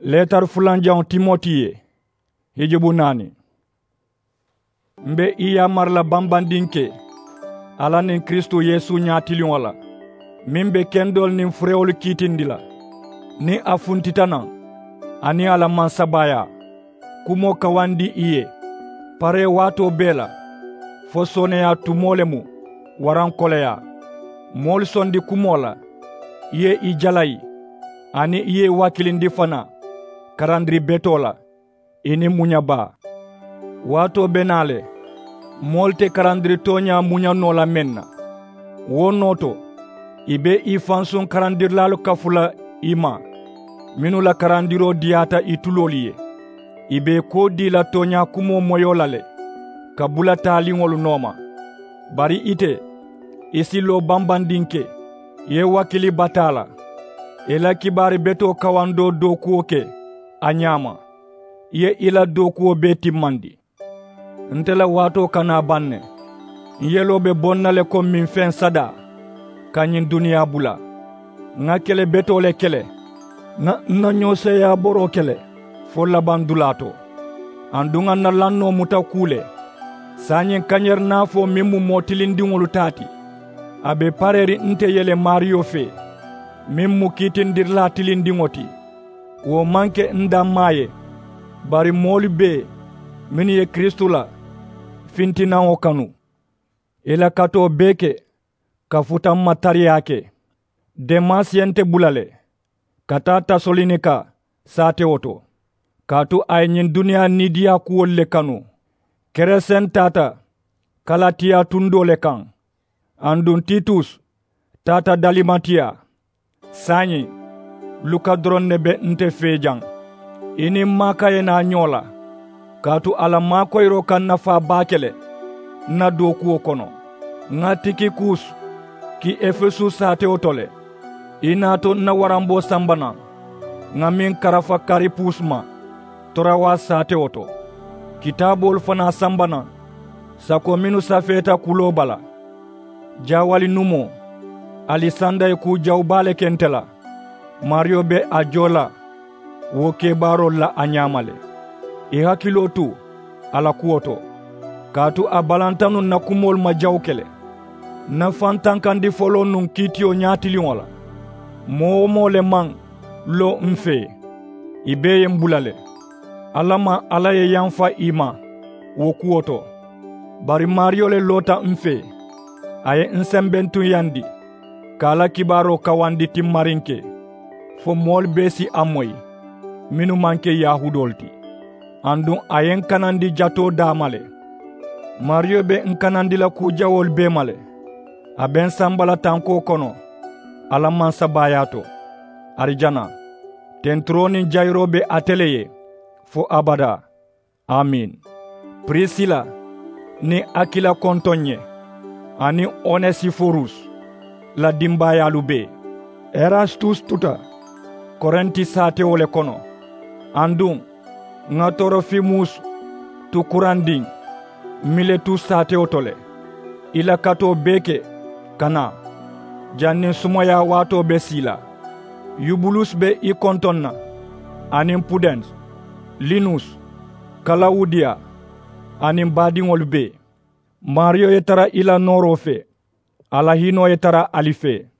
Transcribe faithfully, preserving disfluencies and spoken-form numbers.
Letar fulanjan Timotiye hijibu nani. Mbe iya marla bambandinke ala nin Kristo Yesu nyatili wala. Mimbe kendol nin frewol kitindila. Ni afuntitana ani ala mansabaya kumo kawandi iye pare wato bela fosone ya tumolemu waran koleya mol sondi kumola iye ijalai ani iye wakilindi fana karandri betola ini munyaba wato benale molte karandri tonya munya nola menna wonoto ibe ifansun karandir lalo kafula ima minula karandiro diata ituloliye ibe ko di la tonya kumo moyolale kabula talingolu noma bari ite isilo bambandinke ye wakili batala ela kibari beto kawando dokuo ke anyama ye ila dokuo beti mandi ntela wato kana banne yelobe bonnale ko min fen sada kanyin dunia bula ngakele beto le kele na na nyose ya boro kele fo labandulato andunga na lanno mutakule sanyen kanyer na fo mimu motilindingolu tati abe pareri nte yele Mario fe mimu kitindirla tilindingoti wo manke nda maye bari molu be mini ye Kristula fintina o kanu ila kato beke kafuta matari yake demasiente bulale kata tasolinika sate oto katu ayin dunia nidia kuwolle kanu keresen tata kalatia tundole kan andun Titus tata dalimatia sanyi luka dron nebe nte fejang ini maka yena nyola katu ala makoyro kan nafa bakele na dokuo kono ngatiki kus ki efesu sate otole inato na warambo sambana ngamin karafa karipusma torawa sate oto kitabol fana sambana sako minu safeta kulobala jawali numo alisanda ku jawbale kentela Mario be ajola woke baro la anyamale e hakilo tu ala kuoto katu abalantanu na kumol majawkele na fantankandi folo nun kitio nyatili wala mo mo le man lo mfe ibeye mbulale alama alaye yanfa ima wokuoto bari Mario le lota mfe aye nsembentu yandi kala kibaro kawandi timmarinke fo mol besi amoy minu manke yahudolti andun ayen kanandi jato damale Mario be nkanandi la kujawol be male aben sambala tanko kono alaman sabayato arijana tentroni jairobe ateleye fo abada amin Priscilla ni Akila kontonye ani Onesiforus la dimbaya lube Erastus tuta Korenti sate ole kono andun Ngatorofimus tu kuranding Miletu sate otole ila kato beke kana jannin sumaya wato be sila Yubulus be i kontonna anin Pudens Linus Kalaudia anin badingol be Mario yetara ila noro fe ala hino yetara alife